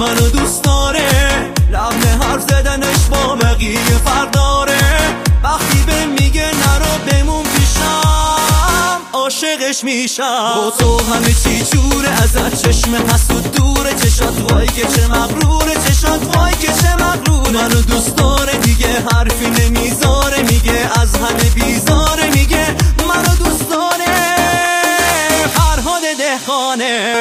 منو دوست داره، لحن حرف زدنش با بقیه فرق داره. وقتی به میگه نرو بمون پیشم، عاشقش میشم. با تو همه چی جوره، ازت چشم حسود دوره. چشات وای که چه مغروره، چشات وای که چه مغروره. منو دوست داره دیگه حرفی نمیذاره، میگه از همه بیزاره، میگه منو دوست داره. فرهاد دهقانه.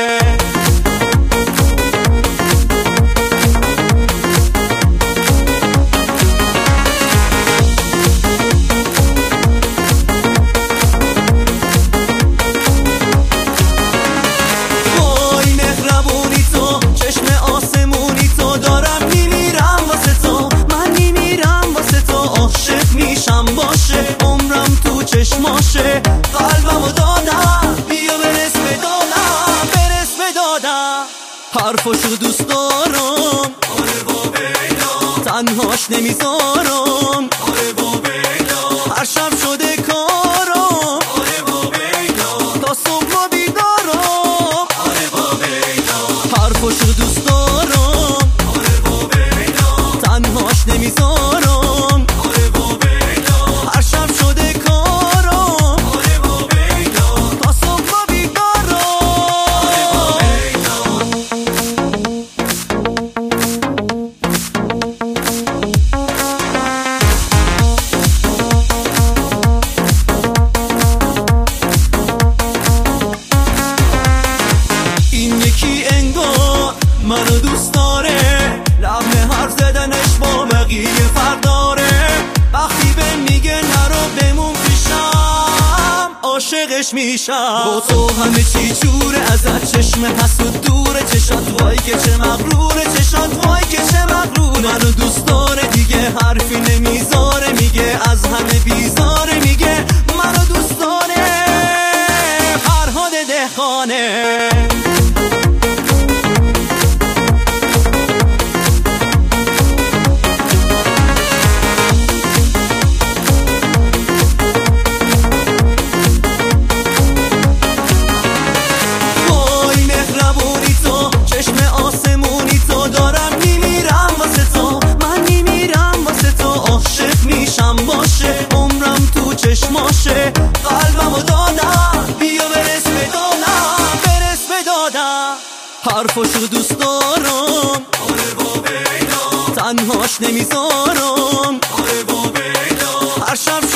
عمرم تو چشماشه، قلبمو دادم، بیا برس به دادم، برس به دادم. حرفاشو دوست دارم، آره با بیدا، تنهاش نمیذارم، آره با بیدا. هر شب شده کارم، آره با بیدا، تا صبح بیدارم، آره با بیدا. حرفاشو دوست دارم، آره با بیدا، تنهاش نمیذارم. منو دوست داره، لحن حرف زدنش با بقیه فرق داره. وقتی به میگه نرو بمون پیشم، عاشقش میشم. با تو همه چی جوره، ازت چشم حسود دوره. چشات وای که چه مغروره، چشات وای که چه مغروره. منو دوست داره دیگه حرفی نمیذاره، میگه از همه بیزاره، میگه منو دوست داره. فرهاد دهقانه. عمرم تو چشماشه، قلبمو دادم، بیا برس به دادم، برس به دادم. حرفاشو دوست دارم، آره با بیدا، تنهاش نمیذارم، آره با بیدا. هر شب